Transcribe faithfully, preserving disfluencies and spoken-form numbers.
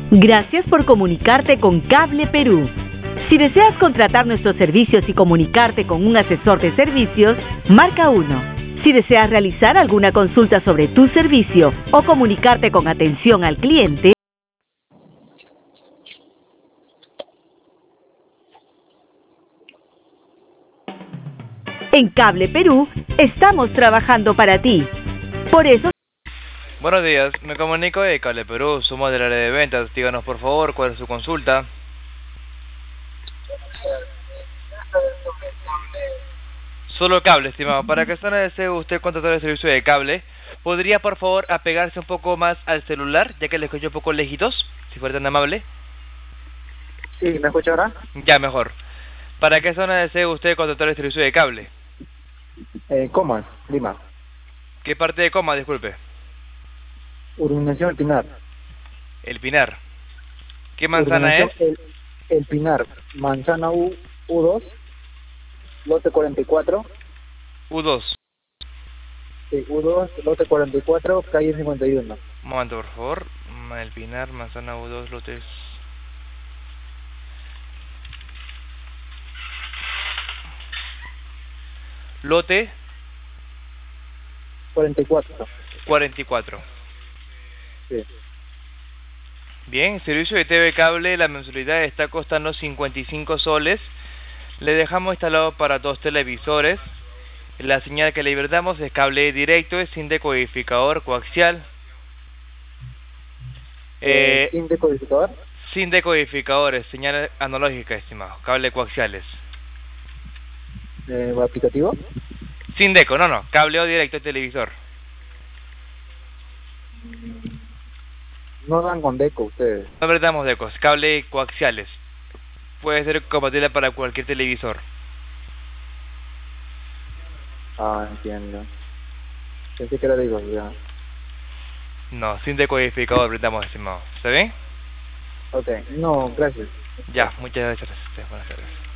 Gracias por comunicarte con Cable Perú. Si deseas contratar nuestros servicios y comunicarte con un asesor de servicios, marca uno. Si deseas realizar alguna consulta sobre tu servicio o comunicarte con atención al cliente, en Cable Perú estamos trabajando para ti. Por eso... Buenos días, me comunico de Cable Perú, somos del área de ventas. Díganos por favor cuál es su consulta. Solo cable, estimado. Para que no desee usted contratar el servicio de cable, ¿podría por favor apegarse un poco más al celular, ya que le escucho un poco lejitos, si fuera tan amable? Sí, ¿me escucha ahora? Ya, mejor. ¿Para qué zona desea usted contratar el servicio de cable? Eh, Comas, Lima. ¿Qué parte de Coma, disculpe? Urbanización El Pinar. El Pinar. ¿Qué manzana es? El, el Pinar, manzana U, U2, lote cuarenta y cuatro. U dos. Sí, U dos, lote cuarenta y cuatro, calle cincuenta y uno. Un momento, por favor. El Pinar, manzana U dos, lotes... Lote... cuarenta y cuatro. cuarenta y cuatro. Sí. Bien, servicio de T V cable, la mensualidad está costando cincuenta y cinco soles. Le dejamos instalado para dos televisores. La señal que le brindamos es cable directo, es sin decodificador coaxial. Eh, Eh, ¿Sin decodificador? Sin decodificadores, señal analógica, estimado, cable coaxiales. Eh, ¿Aplicativo? Sin deco, no, no, cableo directo de televisor. No dan con deco ustedes. No apretamos decos, cable coaxiales. Puede ser compatible para cualquier televisor. Ah, entiendo. Pensé que era digo, ya. No, sin decodificador apretamos, estimado. ¿Está bien? Ok, no, gracias. Ya, muchas gracias a ustedes. Buenas tardes.